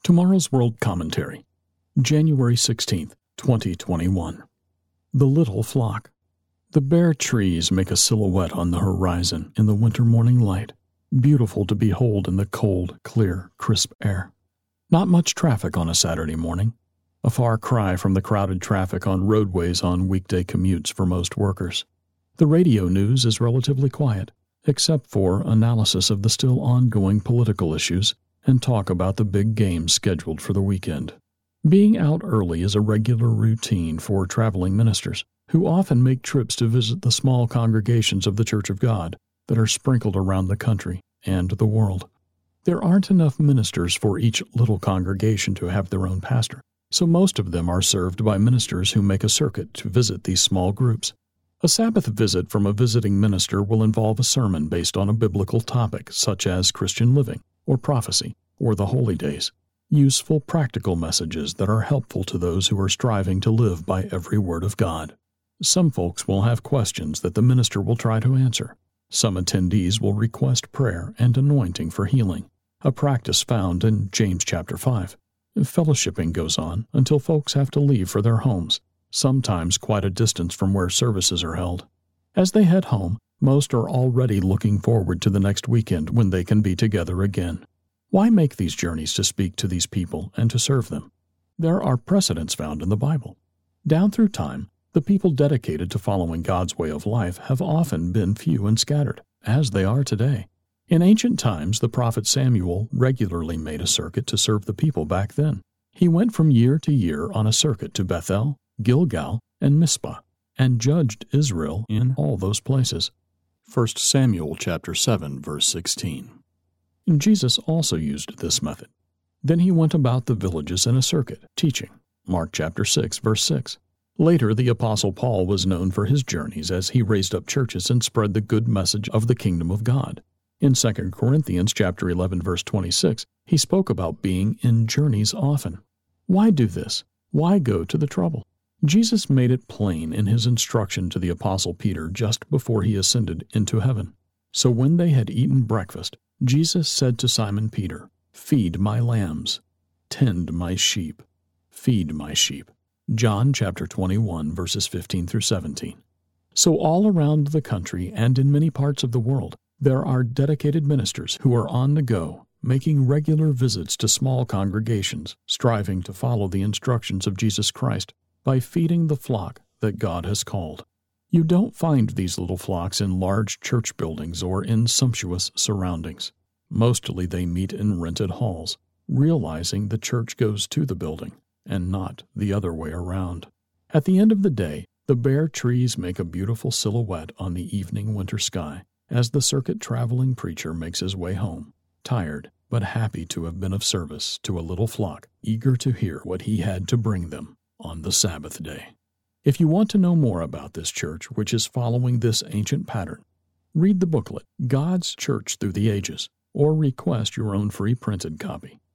Tomorrow's World Commentary, January 16th, 2021. The Little Flock. The bare trees make a silhouette on the horizon in the winter morning light, beautiful to behold in the cold, clear, crisp air. Not much traffic on a Saturday morning, a far cry from the crowded traffic on roadways on weekday commutes for most workers. The radio news is relatively quiet, except for analysis of the still ongoing political issues and talk about the big games scheduled for the weekend. Being out early is a regular routine for traveling ministers, who often make trips to visit the small congregations of the Church of God that are sprinkled around the country and the world. There aren't enough ministers for each little congregation to have their own pastor, so most of them are served by ministers who make a circuit to visit these small groups. A Sabbath visit from a visiting minister will involve a sermon based on a biblical topic, such as Christian living, or prophecy, or the holy days. Useful, practical messages that are helpful to those who are striving to live by every word of God. Some folks will have questions that the minister will try to answer. Some attendees will request prayer and anointing for healing, a practice found in James chapter 5. Fellowshipping goes on until folks have to leave for their homes, sometimes quite a distance from where services are held. As they head home, most are already looking forward to the next weekend when they can be together again. Why make these journeys to speak to these people and to serve them? There are precedents found in the Bible. Down through time, the people dedicated to following God's way of life have often been few and scattered, as they are today. In ancient times, the prophet Samuel regularly made a circuit to serve the people back then. He went from year to year on a circuit to Bethel, Gilgal, and Mizpah, and judged Israel in all those places. 1 Samuel chapter 7, verse 16. Jesus also used this method. Then he went about the villages in a circuit, teaching. Mark chapter 6, verse 6. Later, the Apostle Paul was known for his journeys as he raised up churches and spread the good message of the kingdom of God. In 2 Corinthians chapter 11, verse 26, he spoke about being in journeys often. Why do this? Why go to the trouble? Jesus made it plain in his instruction to the Apostle Peter just before he ascended into heaven. So when they had eaten breakfast, Jesus said to Simon Peter, "Feed my lambs, tend my sheep, feed my sheep." John chapter 21, verses 15 through 17. So all around the country and in many parts of the world, there are dedicated ministers who are on the go, making regular visits to small congregations, striving to follow the instructions of Jesus Christ by feeding the flock that God has called. You don't find these little flocks in large church buildings or in sumptuous surroundings. Mostly they meet in rented halls, realizing the church goes to the building and not the other way around. At the end of the day, the bare trees make a beautiful silhouette on the evening winter sky as the circuit-traveling preacher makes his way home, tired but happy to have been of service to a little flock eager to hear what he had to bring them on the Sabbath day. If you want to know more about this church, which is following this ancient pattern, read the booklet, God's Church Through the Ages, or request your own free printed copy.